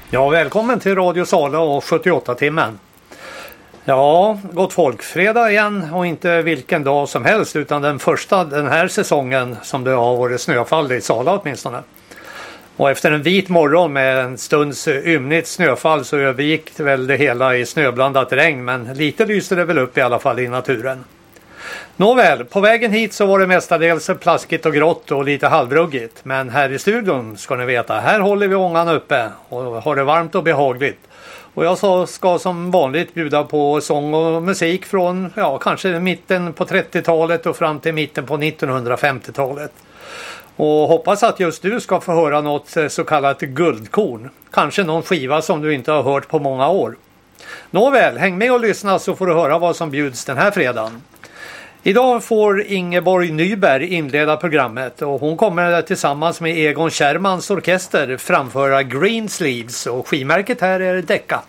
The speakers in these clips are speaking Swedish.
Ja, välkommen till Radio Sala och 78-timmen. Ja, gott folk, fredag igen och inte vilken dag som helst utan den första den här säsongen som det har varit snöfall i Sala åtminstone. Och efter en vit morgon med en stunds ymnigt snöfall så övergick väl det hela i snöblandat regn, men lite lyste det väl upp i alla fall i naturen. Nåväl, på vägen hit så var det mestadels plaskigt och grått och lite halvruggigt. Men här i studion ska ni veta, här håller vi ångan uppe och har det varmt och behagligt. Och jag ska som vanligt bjuda på sång och musik från kanske mitten på 30-talet och fram till mitten på 1950-talet. Och hoppas att just du ska få höra något så kallat guldkorn. Kanske någon skiva som du inte har hört på många år. Nåväl, häng med och lyssna så får du höra vad som bjuds den här fredagen. Idag får Ingeborg Nyberg inleda programmet och hon kommer tillsammans med Egon Kärrmans orkester framföra Greensleeves och skivmärket här är Decca.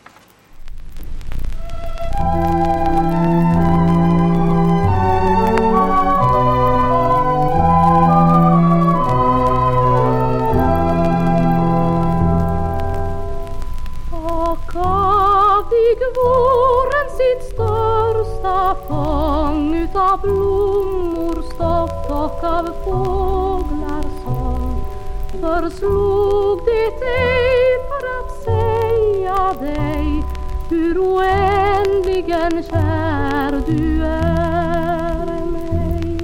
Våren sitt största fång utav blommor stoft och av fåglar sång förslog det ej för att säga dig hur oändligen kär du är mig.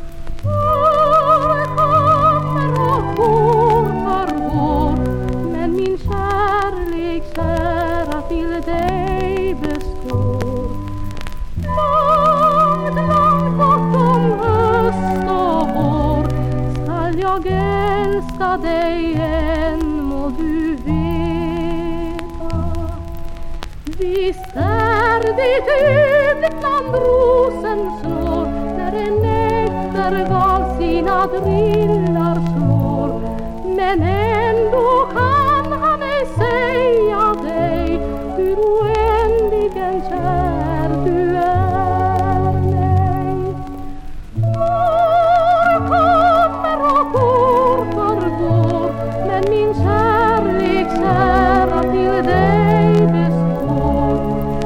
År kommer och går för år, men min kärlek kära till dig består. Långt, långt bortom höst och vår skall jag älska dig än, må du veta. Visst är det övrigt bland rosens snår när en efterval sina drillar slår, men ändå kan han ej säga dig hur oändligen kär du är mig. År kommer och år förgår, men min kärlek kära till dig består.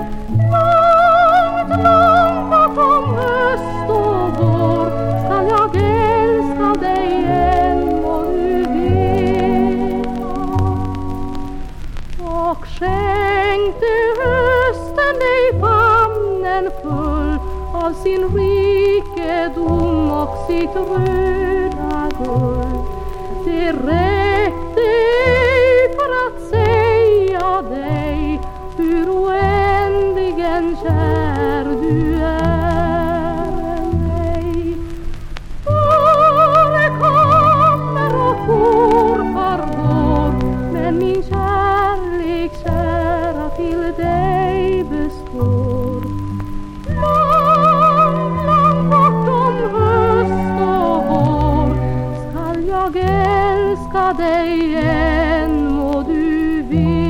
Långt, långt bakom höst och vår skall jag älska dig än, må du veta. Och skänkte hösten dig famnen full av sin rikedom och sitt röda guld. Det räckte ej för att säga dig hur oändligen kär du är mig. År kommer och år förgår, men min kärlek kära till dig består. Långt, långt bortom höst och vår skall jag älska dig än, må du veta.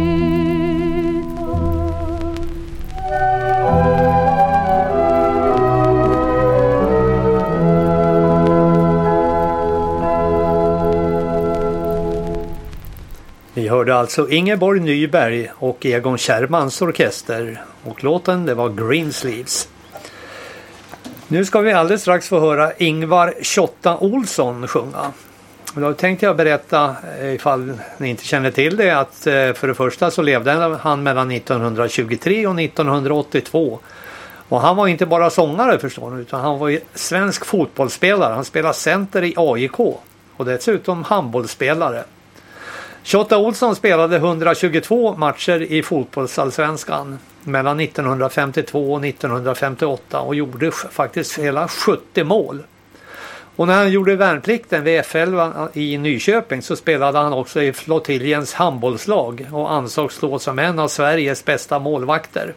Vi hörde alltså Ingeborg Nyberg och Egon Kärrmans orkester och låten det var Greensleeves. Nu ska vi alldeles strax få höra Ingvar Tjotta Olsson sjunga. Då tänkte jag berätta, ifall ni inte känner till det, att för det första så levde han mellan 1923 och 1982. Och han var inte bara sångare förstår ni, utan han var ju svensk fotbollsspelare. Han spelade center i AIK och dessutom handbollsspelare. Tjotta Olsson spelade 122 matcher i fotbollsallsvenskan mellan 1952 och 1958 och gjorde faktiskt hela 70 mål. Och när han gjorde värnplikten vid F11 i Nyköping så spelade han också i flottiljens handbollslag och ansågs då som en av Sveriges bästa målvakter.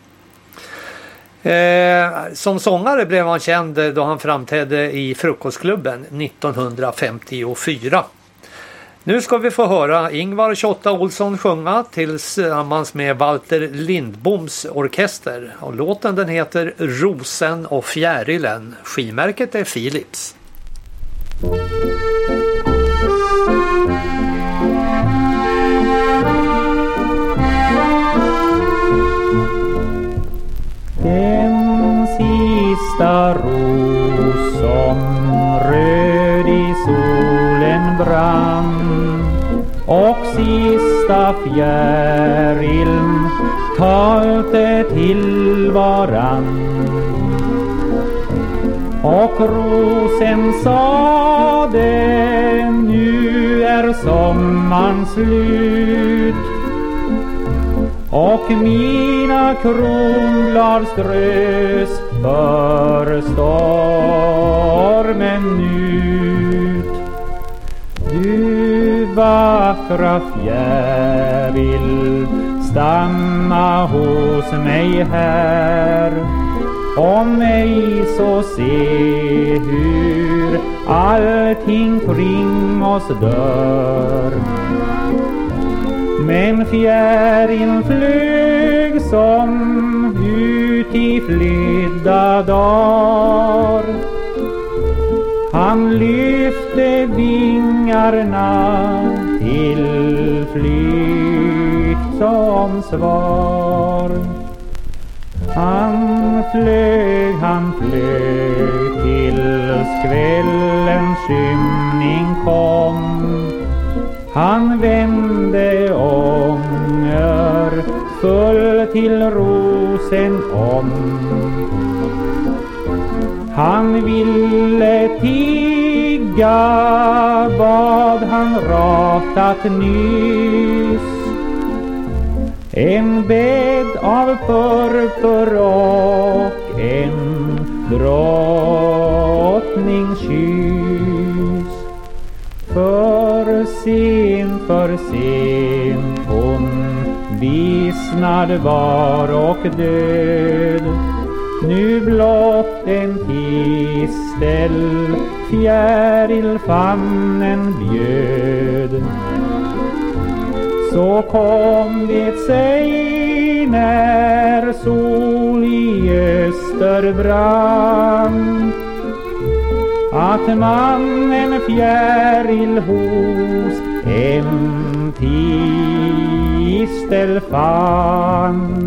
Som sångare blev han känd då han framträdde i Frukostklubben 1954. Nu ska vi få höra Ingvar Tjotta Olsson sjunga tillsammans med Walter Lindboms orkester. Och låten den heter Rosen och fjärilen. Skivmärket är Philips. vackra fjärilen talte till varann. Och rosen sade, nu är sommaren slut. Och mina kronblad strös för stormen ut. Du vackra fjäril, stanna hos mig här. Om mig så se hur allting kring oss dör. Men fjärilen flög som ut i flydda dagar. Han lyfte vingarna till flykt som svar. Han flög tills kvällens skymning kom. Han vände ånger full till rosen om. Han ville tiga vad han ratat nyss. En bädd av purpur och en drottningskyss. För sent hon vissnad var och död. Nu blott en tistel fjärilfamnen bjöd. Så kom det sig när sol i öster brann, att man en fjäril hos en tistel fann.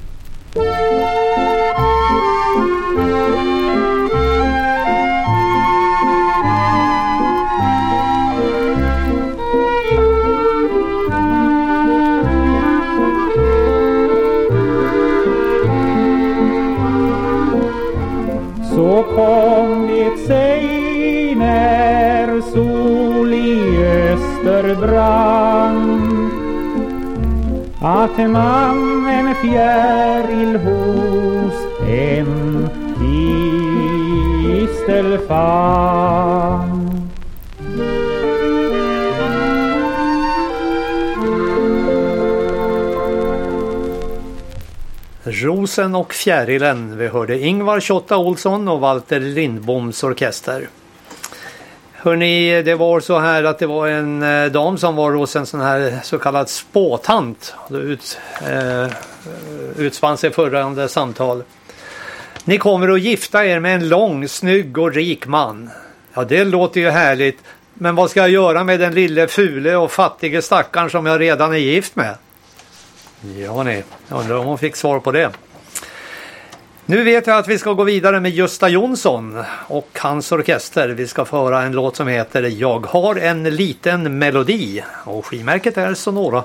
Så kom det sig när sol i öster brann, att man en fjäril hos en tistel fann. Rosen och fjärilen. Vi hörde Ingvar Tjotta Olsson och Walter Lindboms orkester. Hörrni, det var så här att det var en dam som var hos en sån här så kallad spåtant. Utspann sig förra samtal. Ni kommer att gifta er med en lång, snygg och rik man. Ja, det låter ju härligt. Men vad ska jag göra med den lille fule och fattige stackaren som jag redan är gift med? Ja, nej. Jag undrar om hon fick svar på det. Nu vet jag att vi ska gå vidare med Gösta Jonsson och hans orkester. Vi ska föra en låt som heter Jag har en liten melodi. Och skivmärket är Sonora.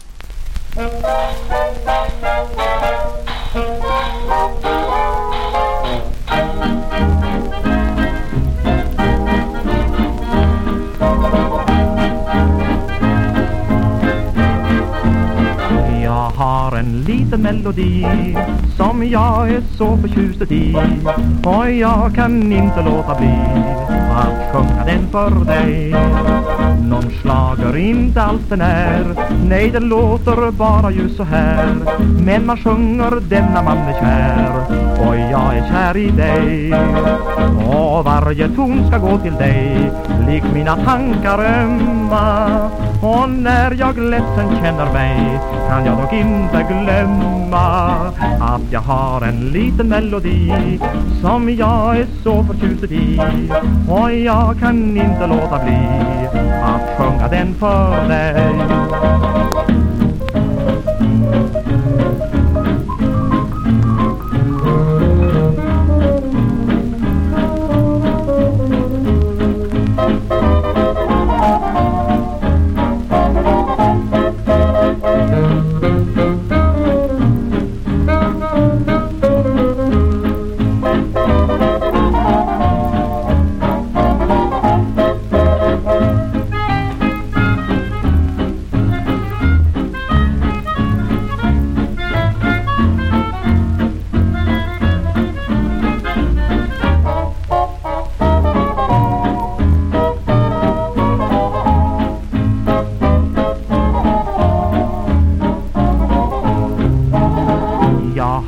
Jag har en liten melodi som jag är så förtjust i, och jag kan inte låta bli att sjunga den för dig. Någon slager inte alls den är, nej den låter bara just så här. Men man sjunger denna man är kär, och jag är kär i dig. Och varje ton ska gå till dig, lik mina tankar ömma. Och när jag ledsen känner mig, kan jag dock inte glömma att jag har en liten melodi som jag är så förtjust i, och jag kan inte låta bli att sjunga den för dig.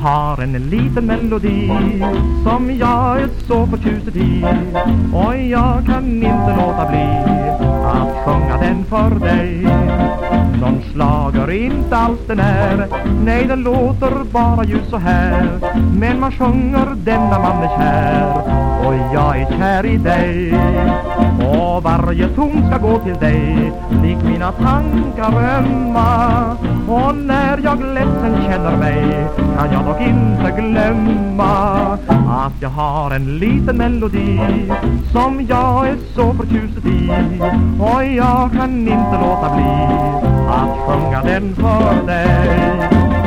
har en liten melodi som jag är så förtjust i, och jag kan inte låta bli att sjunga den för dig. Någon slager inte alls den är, nej den låter bara just så här. Men man sjunger denna man är kär, och jag är kär i dig. Och varje ton ska gå till dig, lik mina tankar ömma. Och när jag ledsen känner mig, kan jag dock inte glömma att jag har en liten melodi som jag är så förtjust i, och jag kan inte låta bli att sjunga den för dig.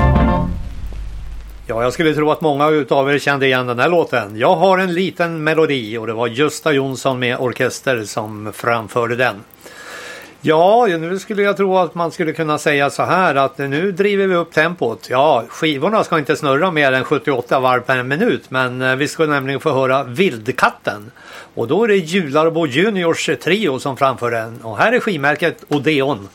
Ja, jag skulle tro att många utav er kände igen den här låten. Jag har en liten melodi, och det var Gösta Jonsson med orkester som framförde den. Ja, nu skulle jag tro att man skulle kunna säga så här att nu driver vi upp tempot. Ja, skivorna ska inte snurra mer än 78 varv per minut, men vi ska nämligen få höra Vildkatten. Och då är det Jularbo Juniors trio som framför den. Och här är skivmärket Odeon.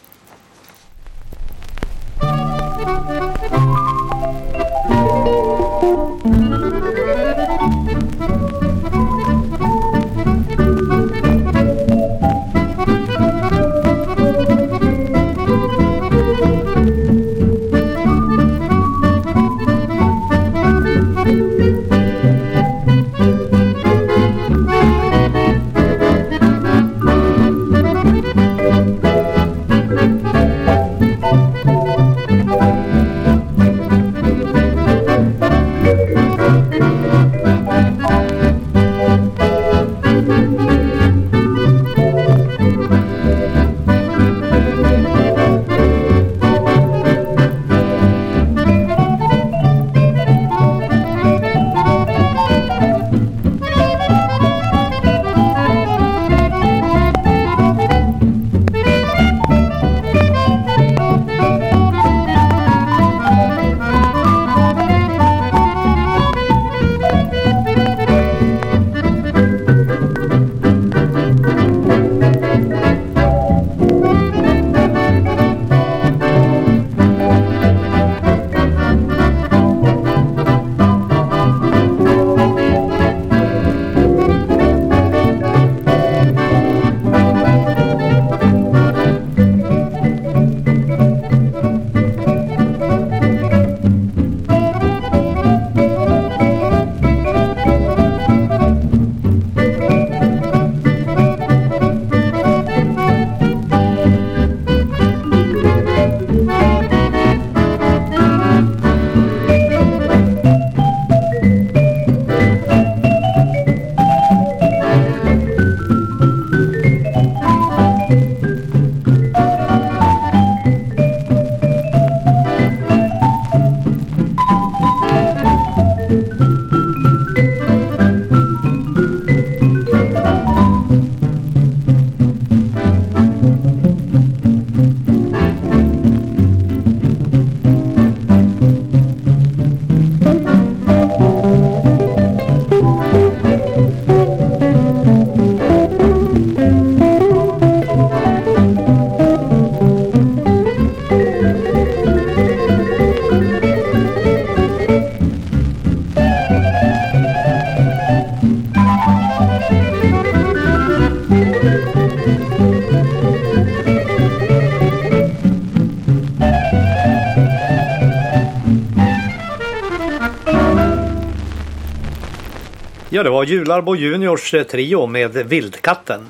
Ja, det var Jularbo Juniors trio med Vildkatten.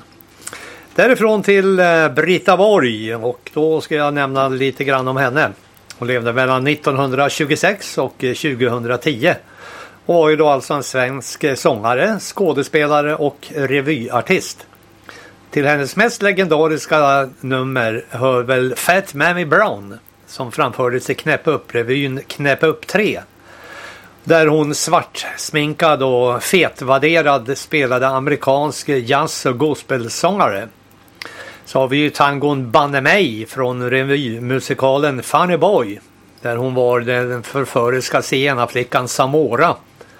Därifrån till Britta Borg, och då ska jag nämna lite grann om henne. Hon levde mellan 1926 och 2010 och var ju då alltså en svensk sångare, skådespelare och revyartist. Till hennes mest legendariska nummer hör väl Fat Mammy Brown, som framfördes i Knäpp upp-revyn Knäpp upp 3. Där hon svartsminkad och fetvaderad spelade amerikansk jazz- och gospelsångare. Så har vi ju tangon Banne mig från revymusikalen Funny Boy, där hon var den förföriska zigenarflickan Samora.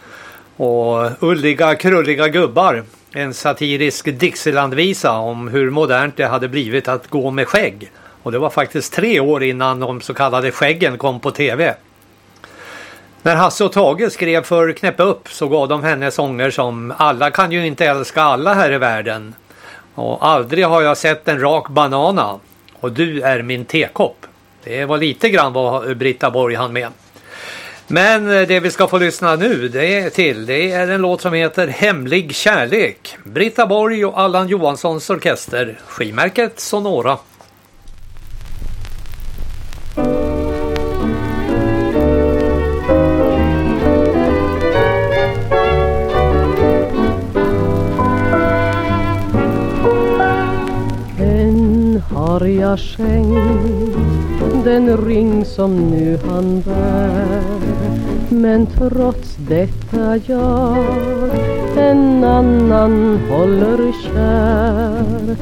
Och Ulliga krulliga gubbar, en satirisk Dixielandvisa om hur modernt det hade blivit att gå med skägg. Och det var faktiskt 3 år innan de så kallade skäggen kom på tv. När Hasse och Tage skrev för Knäppa upp så gav de henne sånger som Alla kan ju inte älska alla här i världen. Och Aldrig har jag sett en rak banana. Och Du är min tekopp. Det var lite grann vad Britta Borg hann med. Men det vi ska få lyssna nu det är en låt som heter Hemlig kärlek. Britta Borg och Allan Johanssons orkester. Skivmärket Sonora. Har jag skänkt den ring som nu han bär, men trots detta jag en annan håller kär.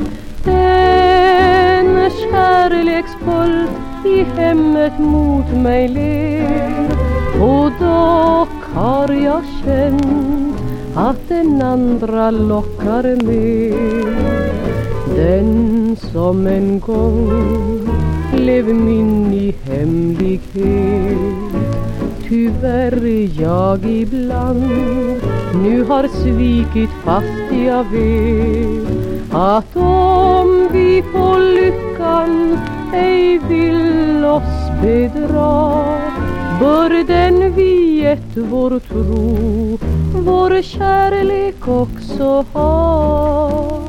En kärleksfull i hemmet mot mig ler, och dock har jag känt att den andra lockar mer. Den som en gång blev min i hemlighet, tyvärr jag ibland nu har svikit, fast jag vet att om vi på lyckan ej vill oss bedra, bör den vi gett vår tro, vår kärlek också ha.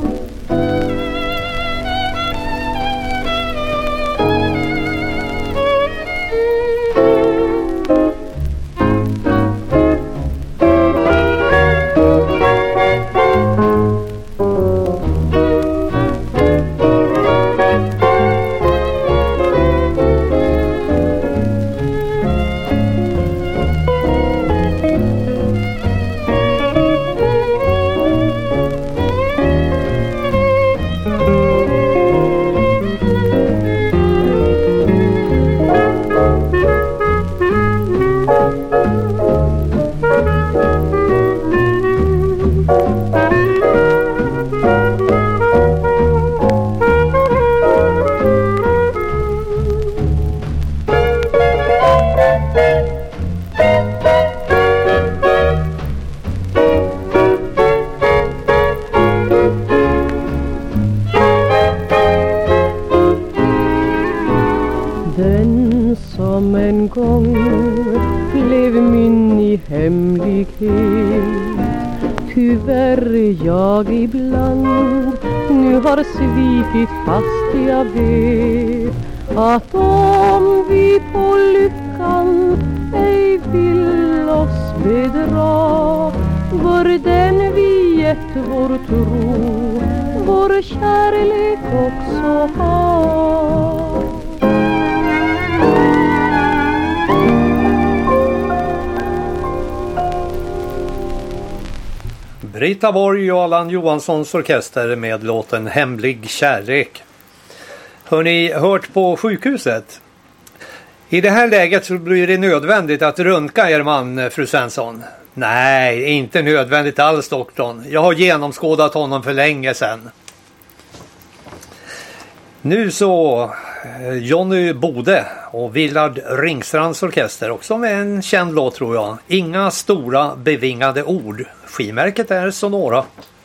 Svikit, fast jag vet att om vi på lyckan ej vill oss bedra, bör den vi gett vår tro, vår kärlek också ha. Britta Borg och Allan Johanssons orkester med låten Hemlig kärlek. Hör ni hört på sjukhuset? I det här läget så blir det nödvändigt att röntga er man, fru Svensson. Nej, inte nödvändigt alls, doktorn. Jag har genomskådat honom för länge sedan. Nu så Johnny Bode och Willard Ringstrands orkester, också med en känd låt tror jag. Inga stora bevingade ord. Skivmärket är Sonora.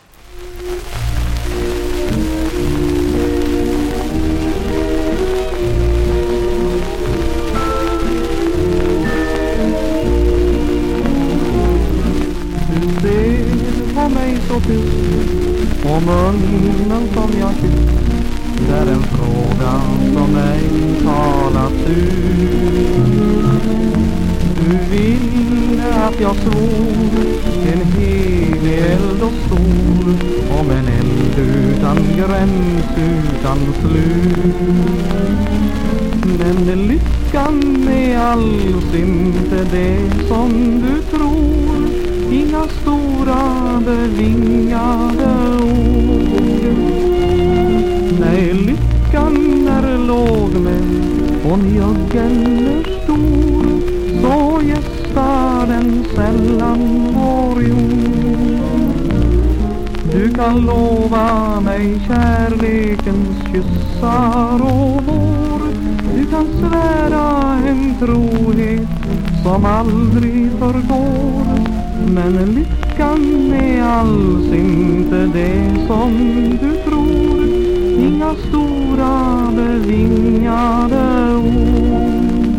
Du ser på mig så tyst och munnen som jag kysst. Det är en fråga som ej talat ut. Du vill att jag svor en helig eld och stor, om en eld utan gräns, utan slut. Men lyckan är alls inte det som du tror, inga stora bevingade ord. Nej, lyckan är låg med och njuggen är stor, så gästar den sällan vår jord. Du kan lova mig kärlekens kyssar och vår, du kan svära en trohet som aldrig förgår. Men lyckan är alls inte det som du tror. Inga stora bevingade ord.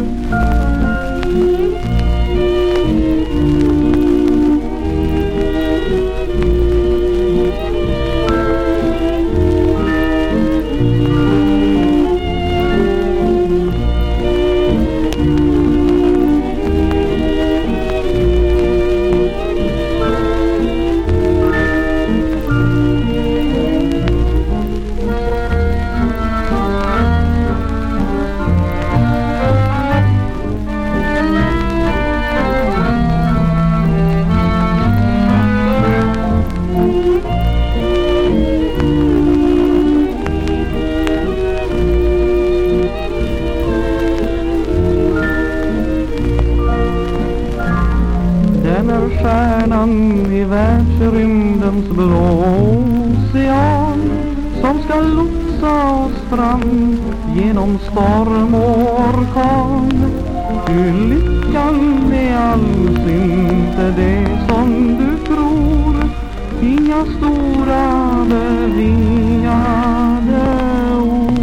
Stjärnan i världsrymdens blå ocean som ska lotsa oss fram genom storm och orkan. Hur lyckan är alls inte det som du tror. Inga stora bevingade ord.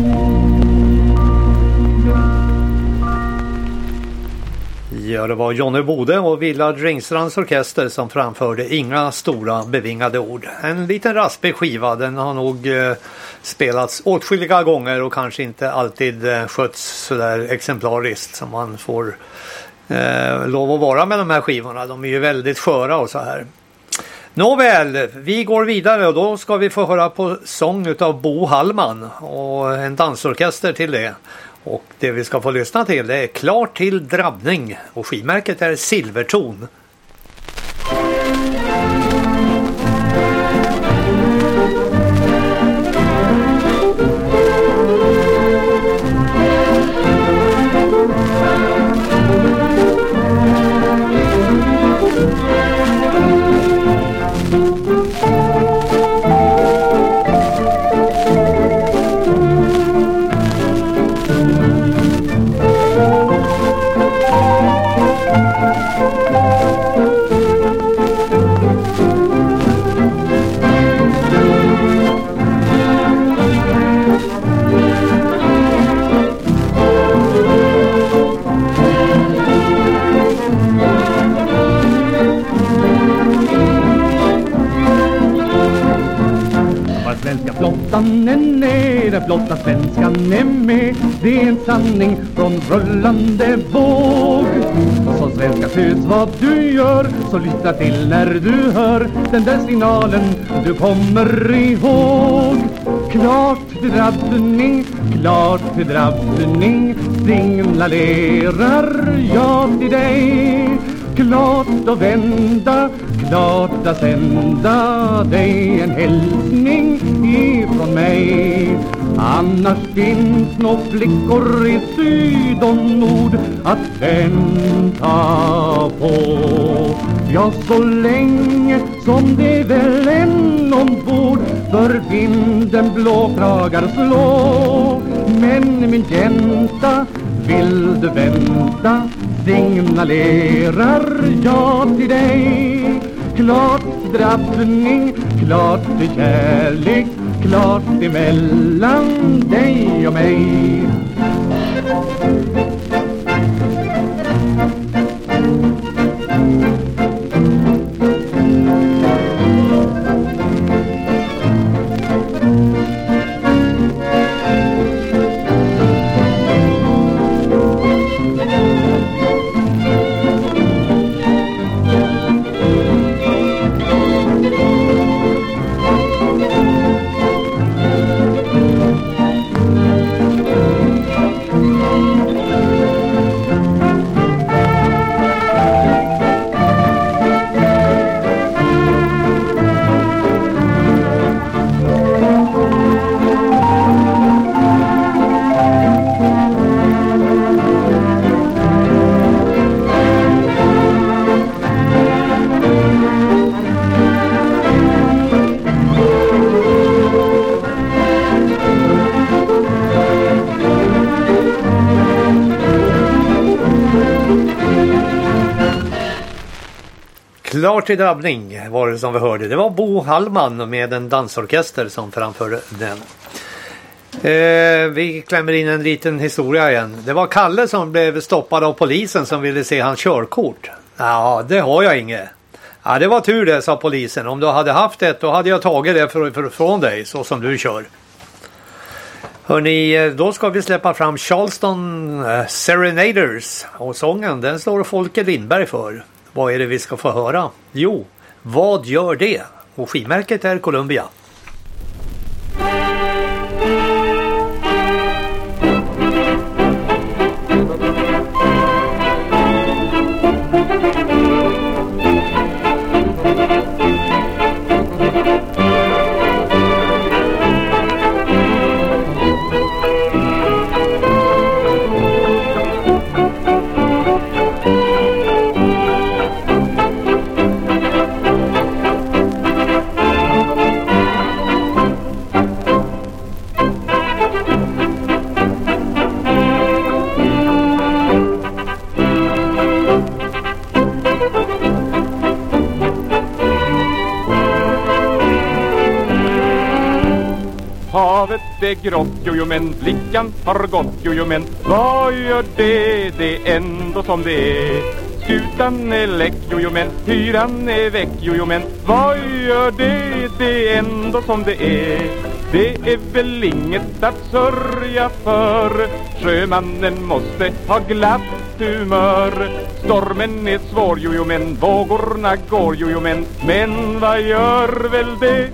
Ja, det var Johnny Bode och Villard Ringstrands orkester som framförde Inga stora bevingade ord. En liten raspig skiva, den har nog spelats åtskilliga gånger och kanske inte alltid skötts sådär exemplariskt som man får lov att vara med de här skivorna. De är ju väldigt sköra och så här. Nåväl, vi går vidare och då ska vi få höra på sång utav Bo Hallman och en dansorkester till det. Och det vi ska få lyssna till det är Klart till drabbning och skivmärket är Silverton. Den flotta svenskan är med. Det är en sanning från rullande våg. Så svenska föds vad du gör, så lyssna till när du hör den där signalen du kommer ihåg. Klart till drabbning, signalerar jag till dig. Klart att vända, klart att sända dig en hälsning ifrån mig. Annars finns nå flickor i syd och nord att vänta på. Ja, så länge som det väl än ombord för vinden blåkragar slå. Men min jänta, vill du vänta, signalerar jag till dig. Klart drabbning, klart till kärlek, klart emellan dig och mig. Klart i drabbning var det som vi hörde. Det var Bo Hallman med en dansorkester som framförde den. Vi klämmer in en liten historia igen. Det var Kalle som blev stoppad av polisen som ville se hans körkort. Ja, det har jag inget. Ja, det var tur det, sa polisen. Om du hade haft det, då hade jag tagit det från dig, så som du kör. Hörrni, då ska vi släppa fram Charleston Serenaders. Och sången, den står Folke Lindberg för. Vad är det vi ska få höra? Jo, vad gör det? Och skivmärket är Columbia. Det är grått, jojo, men blickan har gått, jojo, men vad gör det? Det är ändå som det är. Skutan är läck, jojo, men hyran är väck, jojo, men vad gör det? Det är ändå som det är. Det är väl inget att sörja för. Sjömannen måste ha glatt humör. Stormen är svår, jojo, men vågorna går, jojo, men vad gör väl det?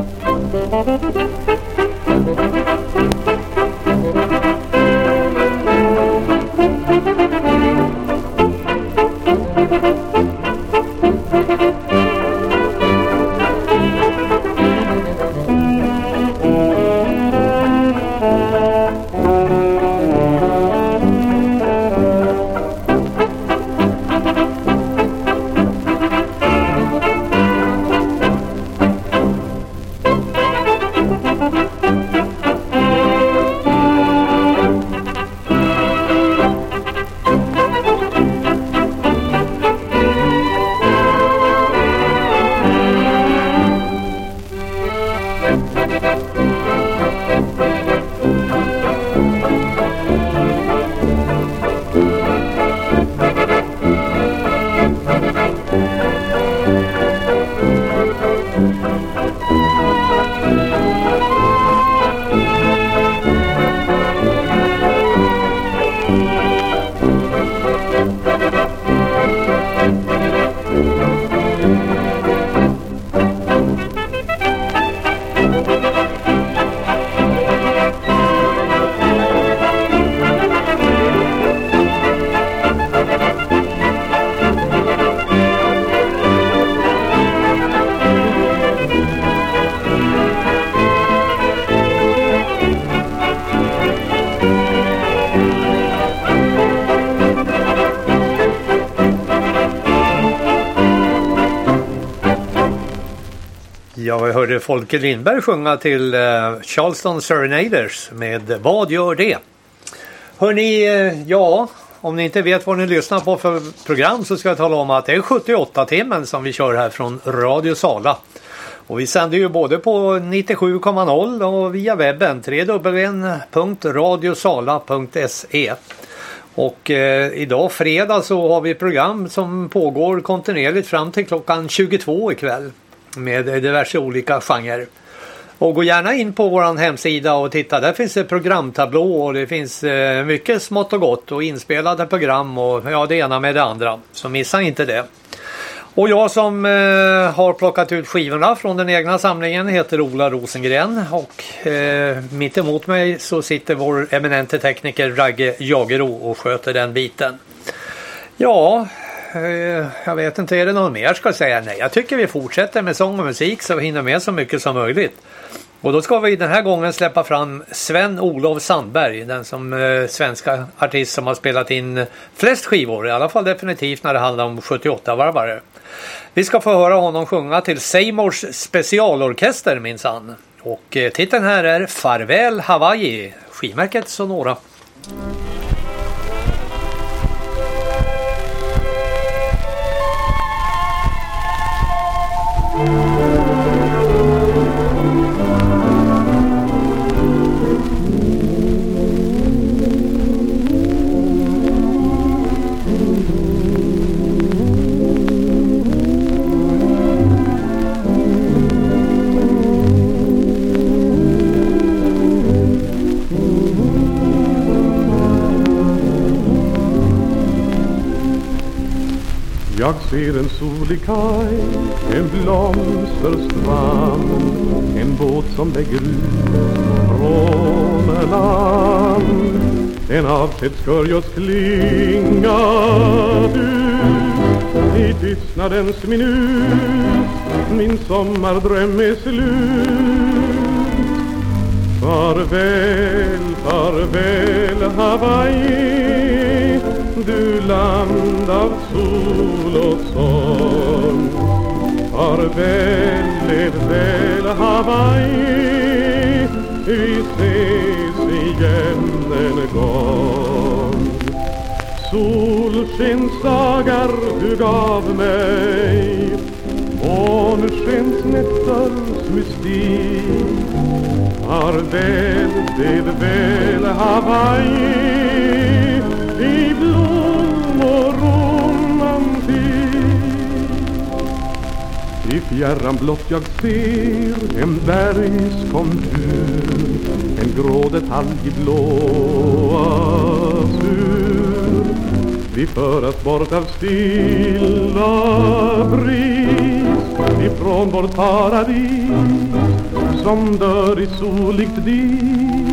Ja, vi hörde Folke Lindberg sjunga till Charleston Serenaders med Vad gör det? Hörrni, ja, om ni inte vet vad ni lyssnar på för program så ska jag tala om att det är 78-timmen som vi kör här från Radio Sala. Och vi sänder ju både på 97,0 och via webben www.radiosala.se. Och idag fredag så har vi program som pågår kontinuerligt fram till klockan 22 ikväll. Med diverse olika genrer. Och gå gärna in på våran hemsida och titta. Där finns det programtablå och det finns mycket smått och gott och inspelade program och ja, det ena med det andra. Så missa inte det. Och jag som har plockat ut skivorna från den egna samlingen heter Ola Rosengren. Och mitt emot mig så sitter vår eminente tekniker Ragge Jagero och sköter den biten. Ja, jag vet inte, är det någon mer ska jag säga? Nej, jag tycker vi fortsätter med sång och musik så vi hinner med så mycket som möjligt. Och då ska vi den här gången släppa fram Sven-Olof Sandberg, den som svenska artist som har spelat in flest skivor, i alla fall definitivt när det handlar om 78-varvare. Vi ska få höra honom sjunga till Seymours specialorkester minsann. Och titeln här är Farväl Hawaii, skivmärket Sonora. Jag ser en solig kaj, en blomsterstrand, en båt som lägger ut från land. En avskedskörjos klingat ut i tystnadens minut. Min sommardröm är slut. Farväl, farväl Hawaii, du land av sol och sång. Farväl, lev väl Hawaii, vi ses igen en gång. Solskensdagar du gav mig, månskens nättars mystik. Farväl, lev väl Hawaii, i blom och romantik. I fjärran blott jag ser en bergskontur, en grå detalj i blåa sur. Vi föras bort av stilla bris, ifrån vårt paradis som dör i soligt dis.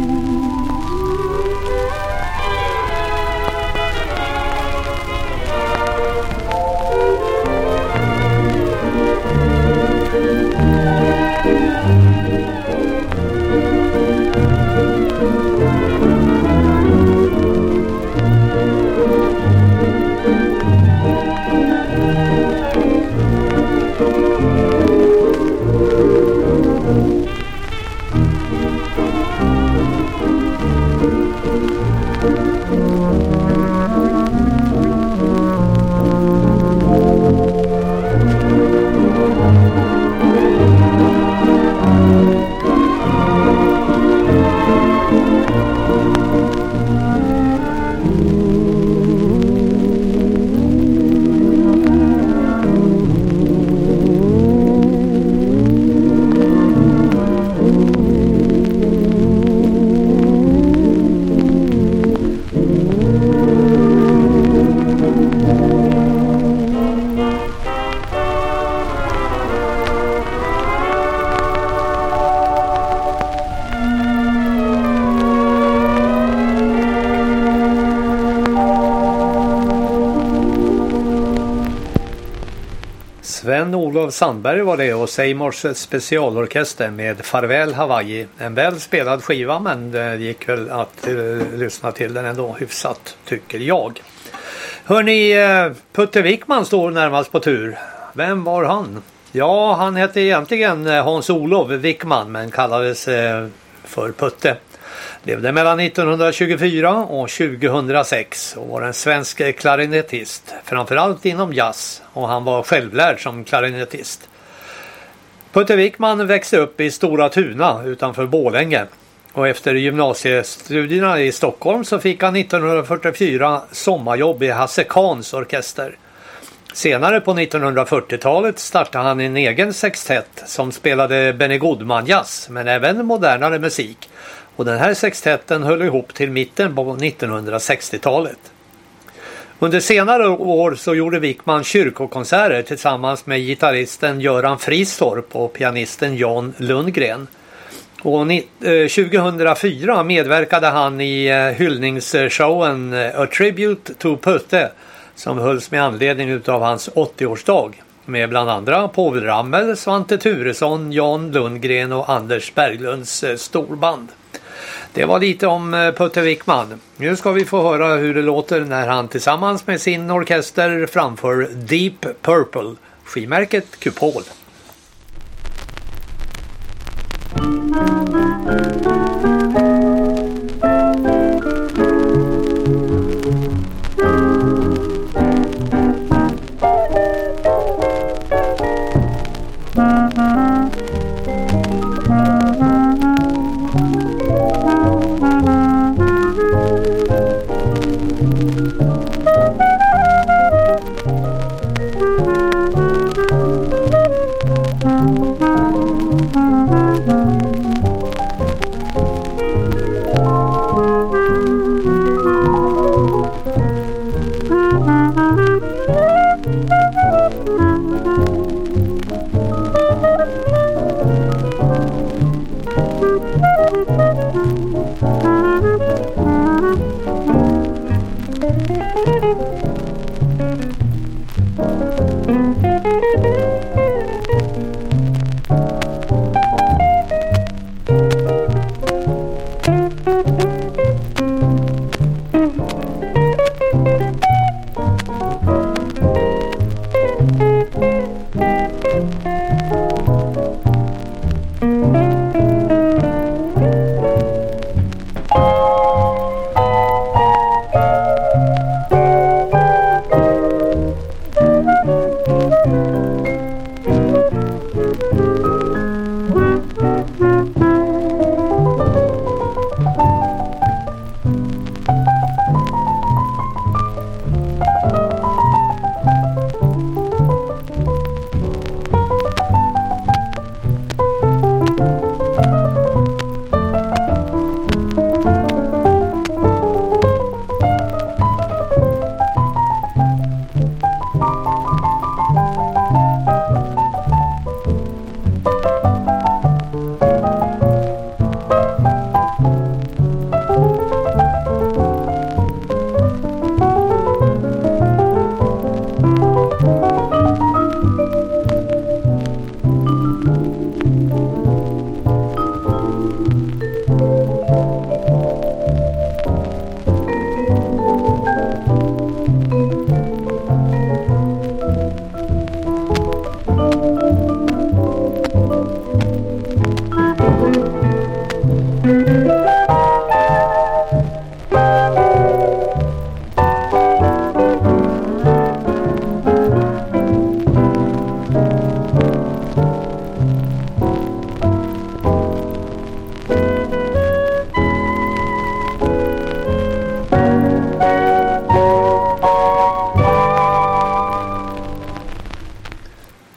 Sven-Olof Sandberg var det och Seymours specialorkester med Farväl Hawaii. En väl spelad skiva, men det gick väl att lyssna till den ändå hyfsat, tycker jag. Hörrni, Putte Wickman står närmast på tur. Vem var han? Ja, han hette egentligen Hans-Olof Wickman men kallades för Putte. Levde mellan 1924 och 2006 och var en svensk klarinettist, framförallt inom jazz, och han var självlärd som klarinettist. Putte Wickman växte upp i Stora Tuna utanför Borlänge och efter gymnasiestudierna i Stockholm så fick han 1944 sommarjobb i Hasse Kahns orkester. Senare på 1940-talet startade han en egen sextett som spelade Benny Goodman jazz men även modernare musik. Och den här sextetten höll ihop till mitten på 1960-talet. Under senare år så gjorde Wickman kyrkokonserter tillsammans med gitarristen Göran Fristorp och pianisten Jan Lundgren. Och 2004 medverkade han i hyllningsshowen A Tribute to Putte som hölls med anledning av hans 80-årsdag med bland andra Povel Ramel, Svante Turesson, Jan Lundgren och Anders Berglunds storband. Det var lite om Putte Wickman. Nu ska vi få höra hur det låter när han tillsammans med sin orkester framför Deep Purple, skivmärket Kupol.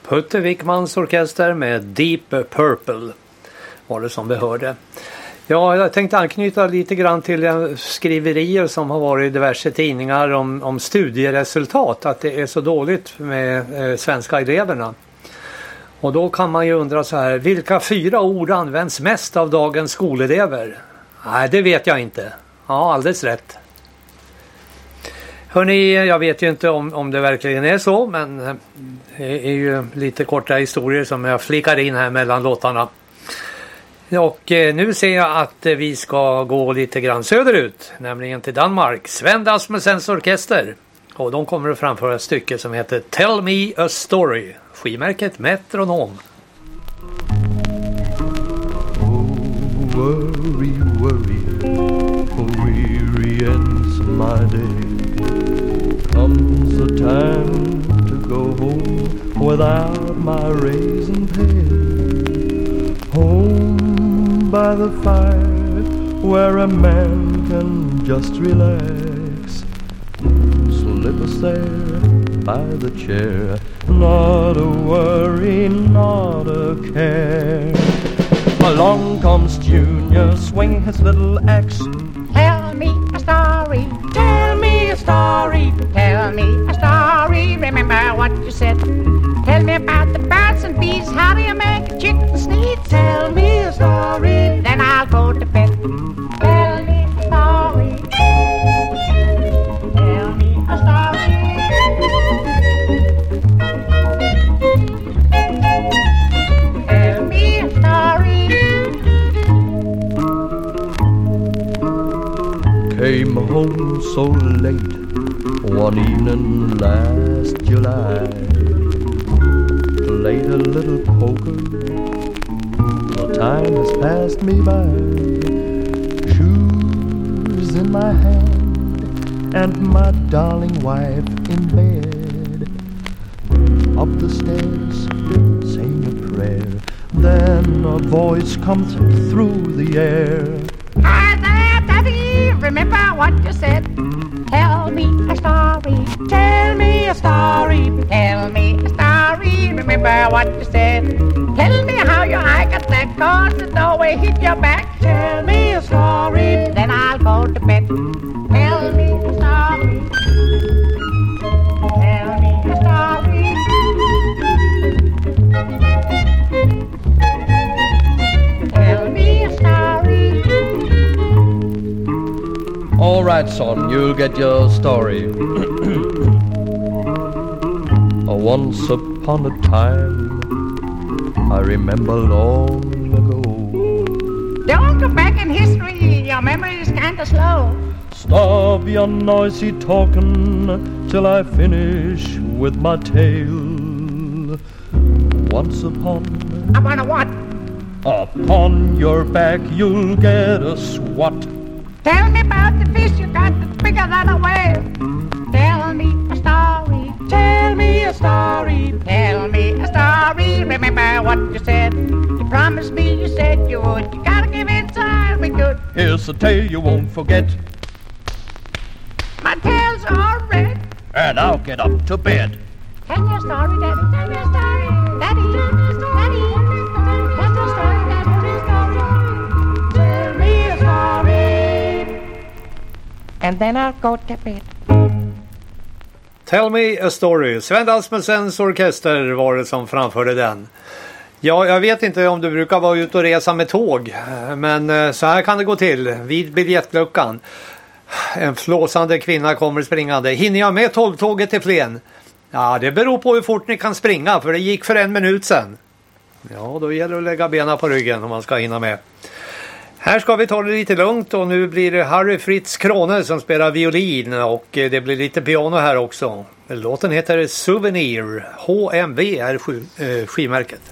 Putte Wickmans orkester med Deep Purple var det som vi hörde. Ja, jag tänkte anknyta lite grann till skriverier som har varit i diverse tidningar om studieresultat. Att det är så dåligt med svenska eleverna. Och då kan man ju undra så här, vilka 4 ord används mest av dagens skolelever? Nej, det vet jag inte. Ja, alldeles rätt. Hörrni, jag vet ju inte om det verkligen är så, men det är ju lite korta historier som jag flikar in här mellan låtarna. Och nu ser jag att vi ska gå lite grann söderut, nämligen till Danmark. Sven Asmussens orkester. Och de kommer att framföra ett stycke som heter Tell Me a Story. Skivmärket Metronom. Oh, worry, worry, weary ends my day. Comes the time to go home without my raisin pail. Home by the fire where a man can just relax. Slip us there by the chair. Not a worry, not a care. Along comes Junior, swing his little axe. Tell me a story, tell me a story, tell me a story. Remember what you said. Tell me about the birds and bees. How do you make a chicken sneeze? Tell me a story, then I'll go to bed. Tell me a story. Tell me a story. Tell me a story. Came home so late one evening last July. Played a little poker. The time has passed me by. Shoes in my hand and my darling wife in bed. Up the stairs, saying a prayer. Then a voice comes through the air. Hi there, Daddy. Remember what you said. Tell me a story. Tell me a story. Tell me a story. Remember what you said. Tell me how your eye got that cause the doorway hit your back. Tell me a story. Then I'll go to bed. Tell me a story. Tell me a story. Tell me a story. All right, son, you'll get your story. Once upon a time, I remember long ago. Don't go back in history, your memory is kinda slow. Stop your noisy talking till I finish with my tale. Once upon I wanna what? Upon your back you'll get a swat. Tell me about the fish you got that's bigger than a whale. Tell me a story. Tell me a story. Tell me a story. Remember what you said. You promised me, you said you would. You gotta give in so I'll be good. Here's a tale you won't forget. My tales are red. And I'll get up to bed. Tell me a story, Daddy. Tell me a story. Daddy. Daddy. Tell me a story, Daddy. Tell me a story. And then I'll go to bed. Tell Me a Story. Sven Asmussens orkester var det som framförde den. Ja, jag vet inte om du brukar vara ute och resa med tåg. Men så här kan det gå till. Vid biljettluckan. En flåsande kvinna kommer springande. Hinner jag med tåget till Flen? Ja, det beror på hur fort ni kan springa. För det gick för 1 minut sedan. Ja, då gäller det att lägga benen på ryggen om man ska hinna med. Här ska vi ta det lite lugnt och nu blir det Harry Fritz Krone som spelar violin och det blir lite piano här också. Låten heter Souvenir. HMV är skivmärket.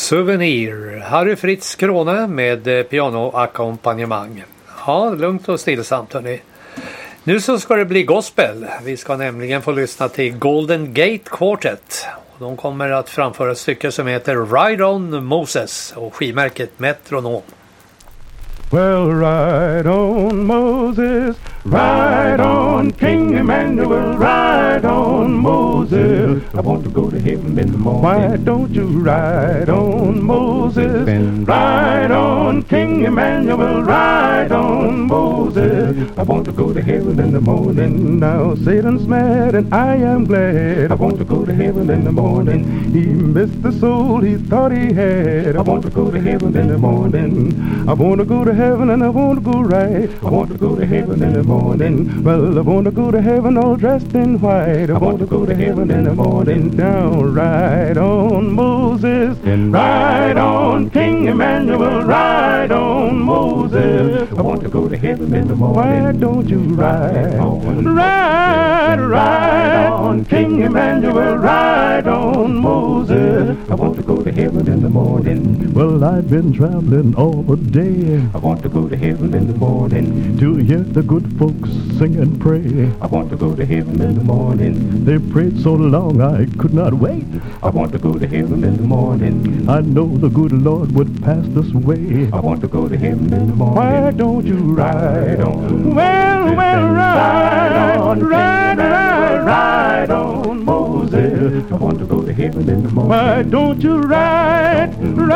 Souvenir. Harry Fritz Krone med pianoackompanjemang. Ja, lugnt och stillsamt hörni. Nu så ska det bli gospel. Vi ska nämligen få lyssna till Golden Gate Quartet. De kommer att framföra ett stycke som heter Ride On Moses och skivmärket Metronom. Well, ride on Moses, ride on King Emmanuel, ride on Moses. I want to go to heaven in the morning. Why don't you ride on Moses, ride on King Emmanuel, ride on Moses. I want to go to heaven in the morning. Now Satan's mad and I am glad. I want to go to heaven in the morning. He missed the soul he thought he had. I want to go to heaven in the morning. I want to go to heaven and I want to go right. I want to go to heaven in the morning. Well, I want to go to heaven all dressed in white. I want to go to heaven in the morning. Now ride on Moses and ride on King Emmanuel, ride on Moses. I want to go to heaven in the morning. Why don't you ride on, ride on King Emmanuel, ride on Moses. I want to go to heaven in the morning. Well, I've been traveling all day. I want to go to heaven in the morning to hear the good folks sing and pray. I want to go to heaven in the morning. They prayed so long I could not wait. I want to go to heaven in the morning. I know the good Lord would pass this way. I want to go to heaven in the morning. Why don't you ride on? Well, ride on, ride on Moses. I want to go to heaven in the morning. Why don't you ride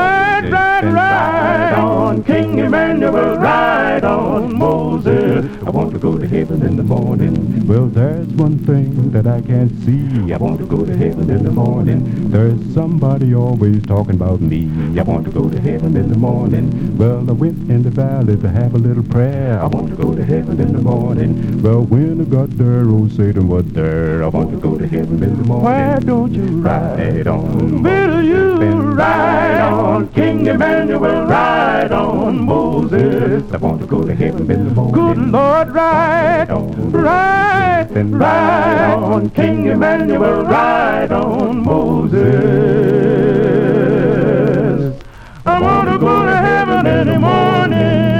on King Emmanuel, ride on Moses. I want to go to heaven in the morning. Well, there's one thing that I can't see. I want to go to heaven in the morning. There's somebody always talking about me. I want to go to heaven in the morning. Well, I went in the valley to have a little prayer. I want to go to heaven in the morning. Well, when I got there, old Satan was there. I want to go to heaven in the morning. Why don't you ride on? Will you ride on King Emmanuel, ride on Moses? I want to go to heaven in the morning. Good Lord, ride on King Emmanuel, ride on Moses. I want to go to heaven in the morning.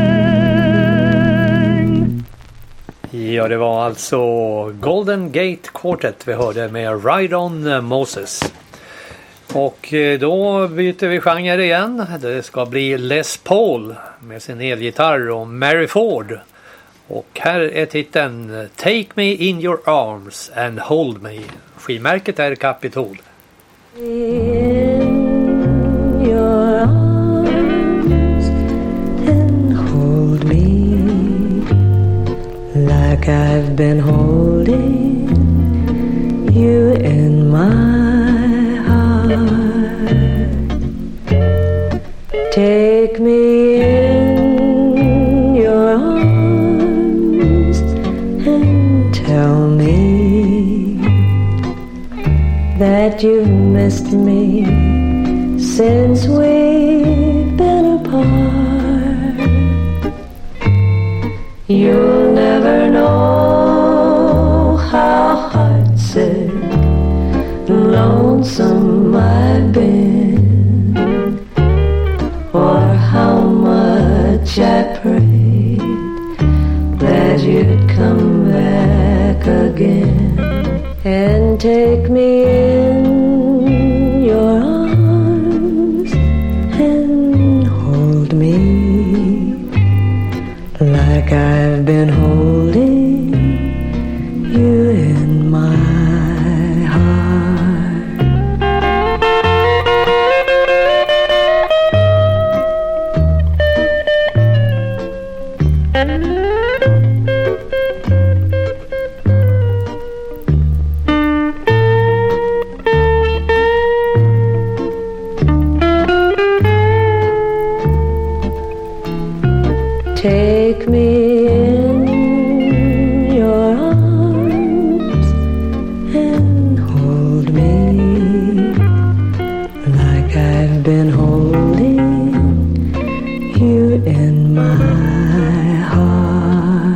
Ja, det var alltså Golden Gate Quartet vi hörde med Ride On Moses. Och då byter vi genre igen. Det ska bli Les Paul med sin elgitarr och Mary Ford. Och här är titeln Take Me In Your Arms and Hold Me. Skivmärket är Capitol. In your arms and hold me like I've been holding you in my heart. Take me in your arms and tell me that you've missed me since we've been apart. You'll never know how heartsick and lonesome I've been, or how much I prayed that you'd come back again and take me in your arms and hold me like I've been holding you in my heart. Take me in your arms and hold me like I've been holding you in my heart.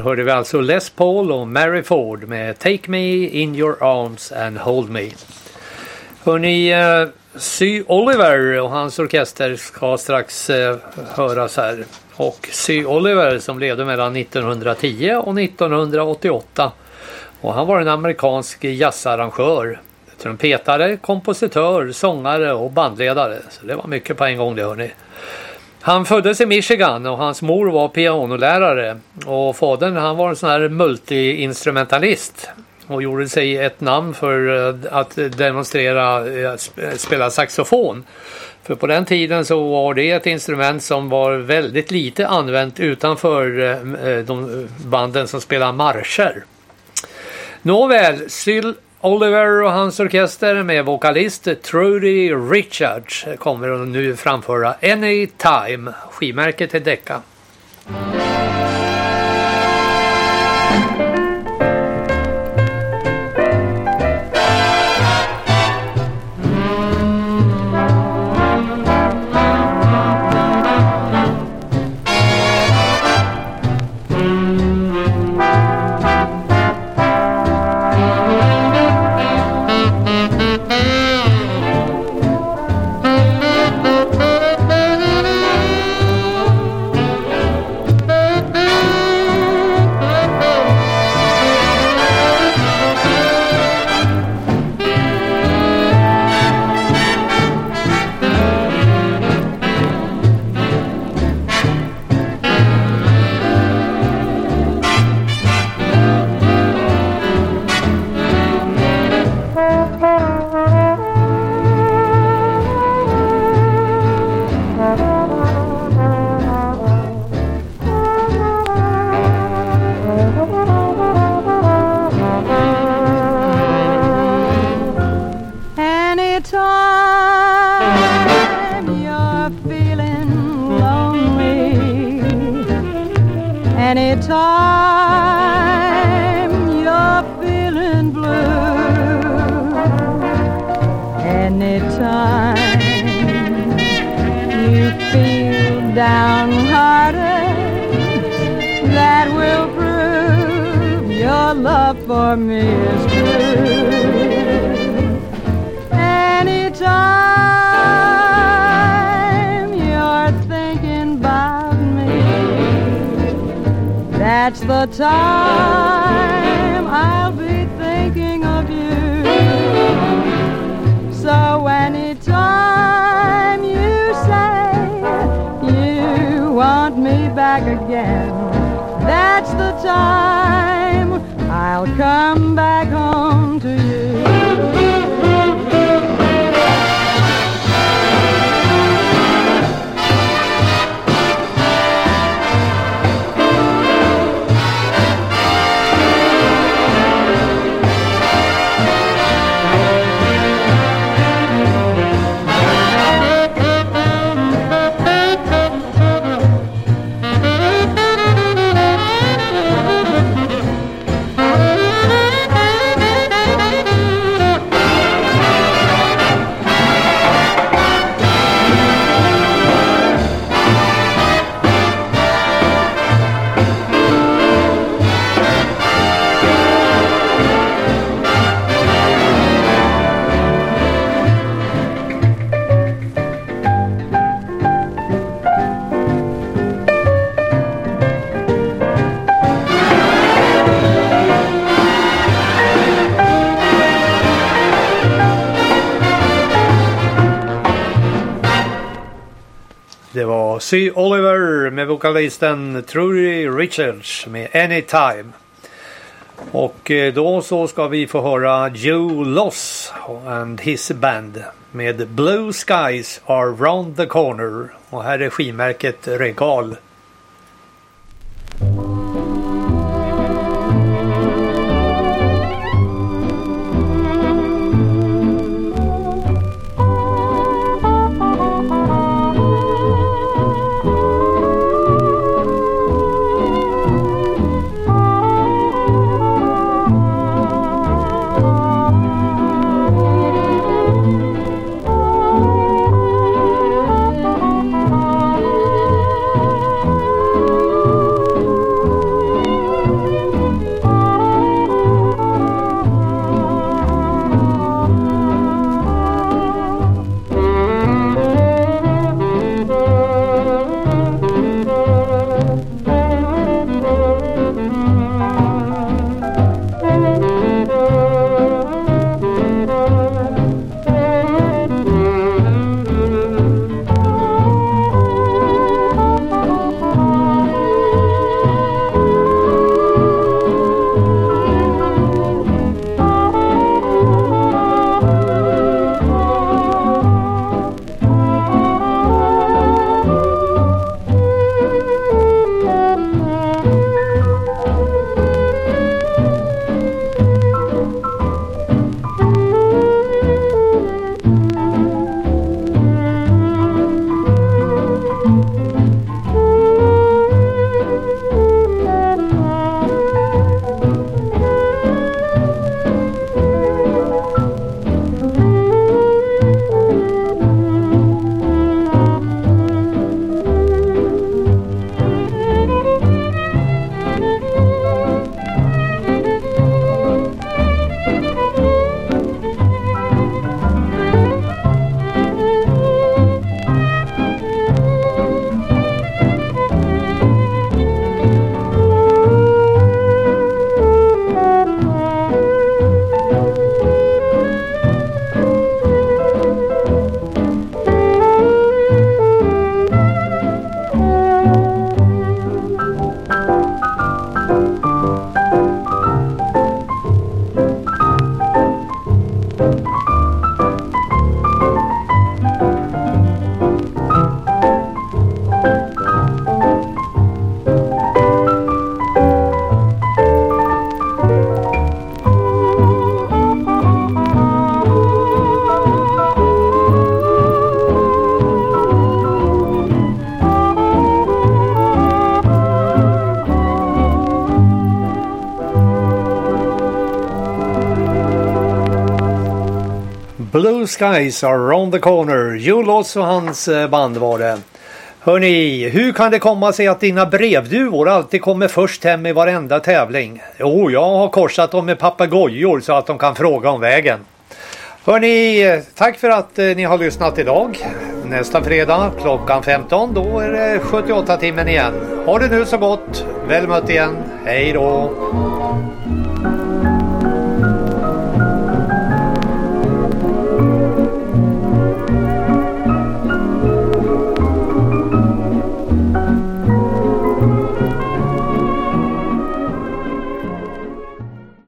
hörde vi alltså Les Paul och Mary Ford med Take Me in Your Arms and Hold Me. Hörrni, Sy Oliver och hans orkester ska strax höras här. Och Sy Oliver som levde mellan 1910 och 1988. Och han var en amerikansk jazzarrangör, trumpetare, kompositör, sångare och bandledare. Så det var mycket på en gång det, hörni. Han föddes i Michigan och hans mor var pianolärare. Och fadern, han var en sån här multi-instrumentalist. Och gjorde sig ett namn för att demonstrera, spela saxofon. För på den tiden så var det ett instrument som var väldigt lite använt utanför de banden som spelar marscher. Nåväl, Syl Oliver och hans orkester med vokalist Trudy Richards kommer nu framföra Anytime, skivmärket till Decca. That's the time I'll be thinking of you. So anytime you say you want me back again, that's the time I'll come back home to you. Det var Sy Oliver med vokalisten Trudy Richards med Anytime. Och då så ska vi få höra Joe Loss and his band med Blue Skies Are Round the Corner. Och här är skivmärket Regal. Blue Skies are around the corner. Joel Oss och hans band var det. Hörrni, hur kan det komma sig att dina brevduvor alltid kommer först hem i varenda tävling? Jo, jag har korsat dem med papagojor så att de kan fråga om vägen. Hörrni, tack för att ni har lyssnat idag. Nästa fredag klockan 15, då är det 78 timmen igen. Ha det nu så gott. Väl mött igen. Hej då.